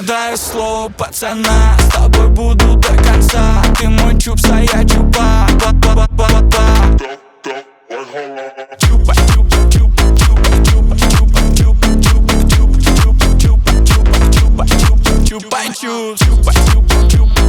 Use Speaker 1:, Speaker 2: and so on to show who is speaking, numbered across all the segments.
Speaker 1: Я даю слово пацана, с тобой буду до конца. Ты мой чупс, а я чупа. Чупа, чупа, чупа, чупа, чупа, чупа, чупа, чупа, чупа, чупа, чупа, чупа, чупа, чупа, чупа, чупа, чупа, чупа,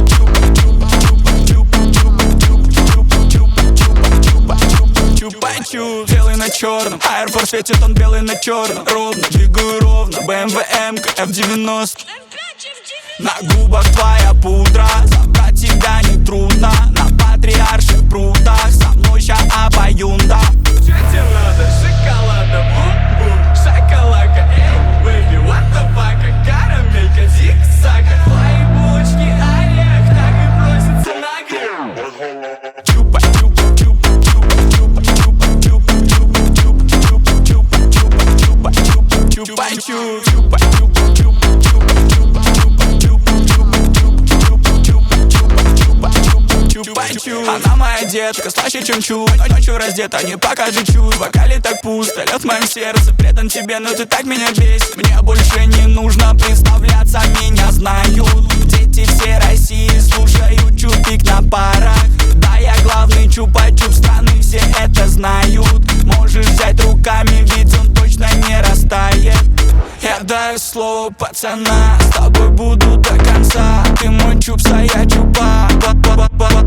Speaker 1: чупа. Белый на черном, Air Force светит, он белый на черном. Ровно, двигаю ровно, BMW M-ка F90. На губах твоя пудра, забрать тебя не трудно. На патриарших прудах, со мной ща обоюнда. Чё тебе надо? Шоколада, бум-бум, шоколадка. Эй, baby, what the fuck? Карамелька, зиг-зага. Твои булочки орех, так и просится на гриб. Чупа, чупа, чупа, чупа, чупа, чупа, чупа, чупа, чупа, чупа, чупа, чупа, чупа, чупа, чупа, чупа, чупа. Она моя детка, слаще, чем чуд. Ночью раздета, не покажи чуть. В вокале так пусто, лед в моем сердце. Предан тебе, но ты так меня бесишь. Мне больше не нужно представляться, меня знают. Дети всей России слушают чупик на парах. Да, я главный чупа-чуп страны, все это знают. Можешь взять руками, ведь он точно не растает. Я даю слово пацана, с тобой буду до конца. Ты мой чупс, а я чупа.